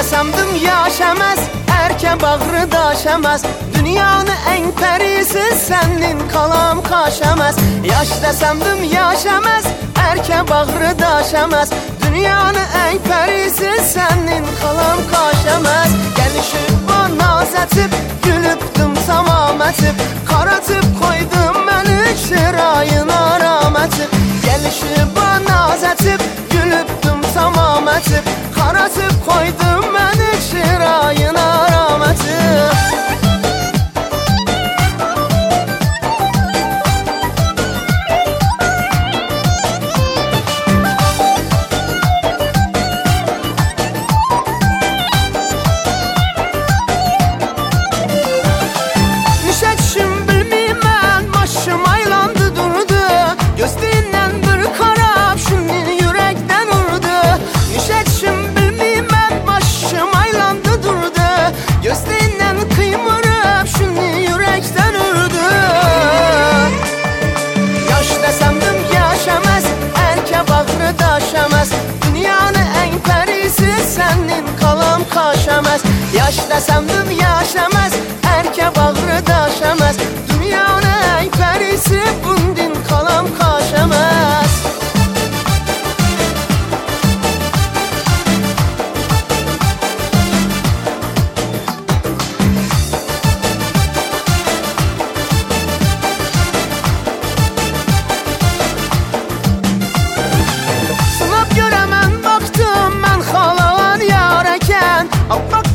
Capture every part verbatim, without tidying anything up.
desəmdim yaşəməz, ərkə bağrı daşəməz. Dünyanı ən pərisi sənin qalam qaşəməz. Yaş desəmdim yaşəməz, ərkə bağrı daşəməz. Dünyanı ən pərisi sənin qalam qaşəməz. Gəlişib o naz ətib, gülübdüm tamam ətib. Qaratıb qoydum məni çırayın aram ətib. Gəlişib o naz ətib, gülübdüm tamam ətib. Qaratıb qoydum məni çırayın aram ətib. Yaş desəmdim yaşəməz, ərkə bağrı daşəməz. Dünyanı ən pərisi bundin qalam qaşəməz. Sınab görə mən baxdım, mən xalalar yarəkən. Abbaq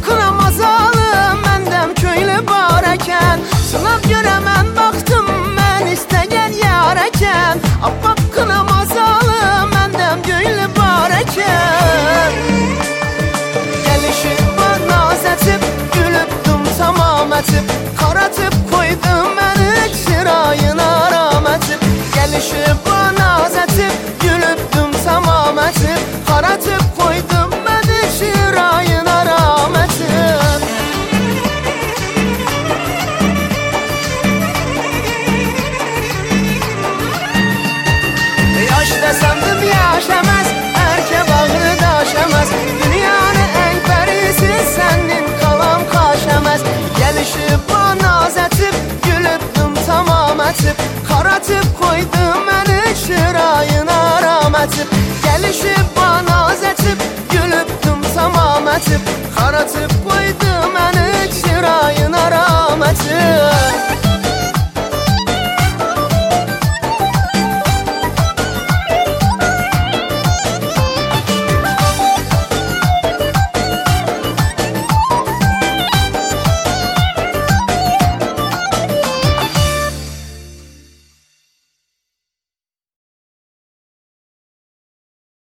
sınab görə mən baxdım, mən istəyən yarəkən. Abbaq qınamazalı, məndəm göylü barəkən. Gəlişib var naz ətib, gülübdüm tamam ətib. Qaratıb qoydum məni çırayın aram ətib. Gəlişib var naz ətib, gülübdüm tamam ətib. Qaratıb qoydum məni çırayın aram ətib. Desəmdim yaşəməz, ərkə bağrı daşəməz. Dünyanı ən pərisi sənin qalam qaşəməz. Gəlişib o naz ətib, gülübdüm tamam ətib. Qaratıb qoydum məni çırayın aram ətib. Gəlişib o naz ətib, gülübdüm tamam ətib. Qaratıb